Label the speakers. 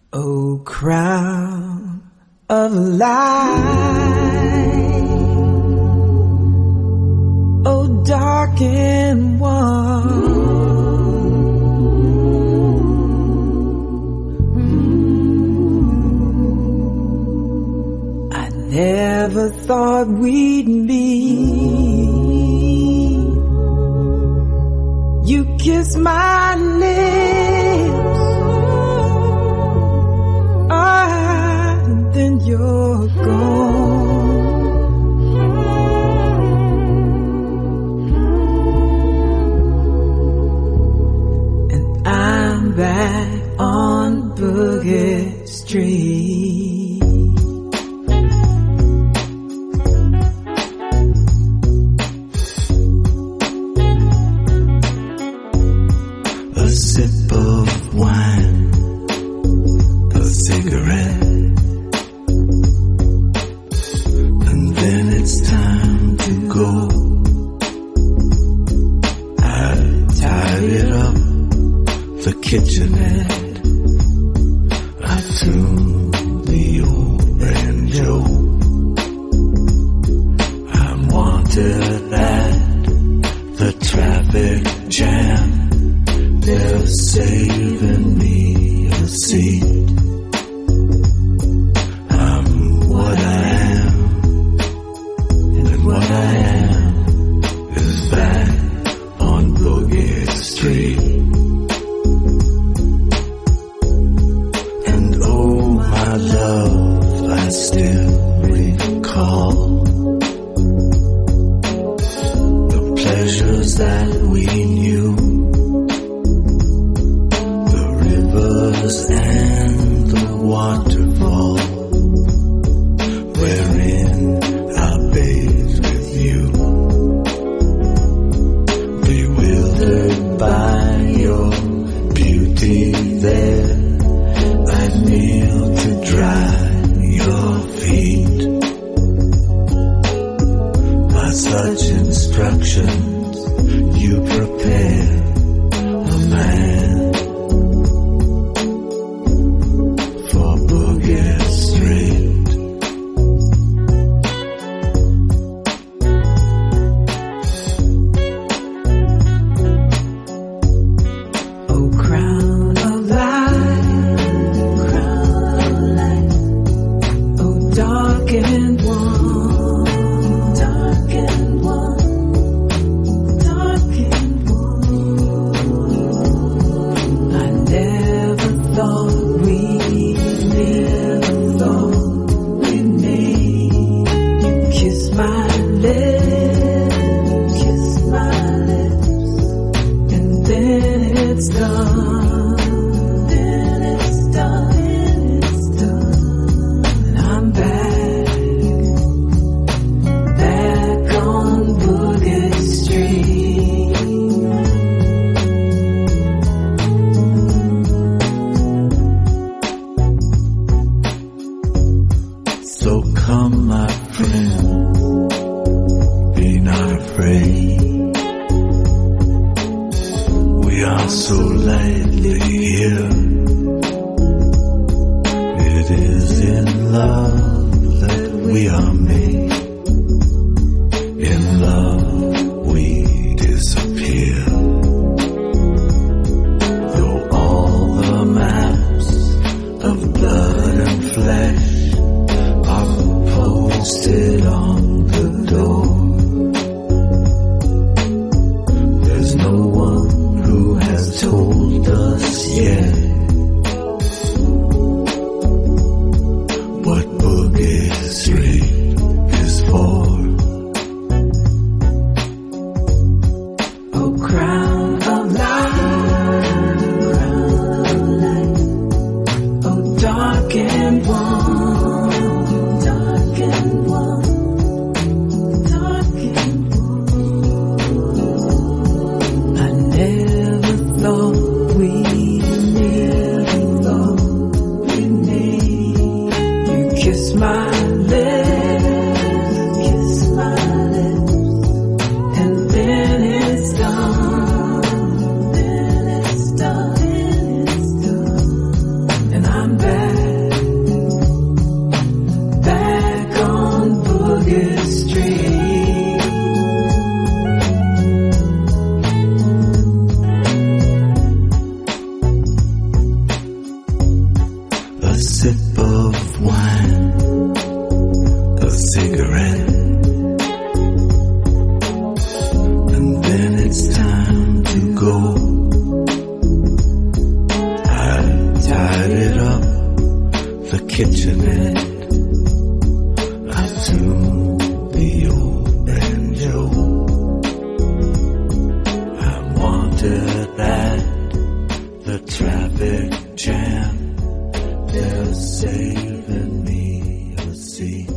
Speaker 1: O crown of light, O darkened one, I never thought we'd meet. You kiss my lips, then you're gone. And I'm back on Boogie Street. A sip of wine, a cigarette, then it's time to go. I tidied up the kitchenette, I tuned the old banjo. I'm wanted at the traffic jam, they're saving me a seat. I'm what I am, what I am is back on Boogie Street. And oh my love, I still recall the pleasures that we knew, the rivers and the waterfall, wherein I bathed with you, bewildered by your beauty there. I kneel to dry your feet. By such instructions, you prepare a man for Boogie Street. So come, my friend, be not afraid. We are so lightly here. It is in love that we are made. In love we disappear. Though all the maps of blood and flesh posted on the door, there's no one who has told us yet what Boogie Street sip of wine, a cigarette, and then it's time to go. I tied it up, the kitchenette, up to the old banjo. I wandered at the traffic jam, they're saving me a seat.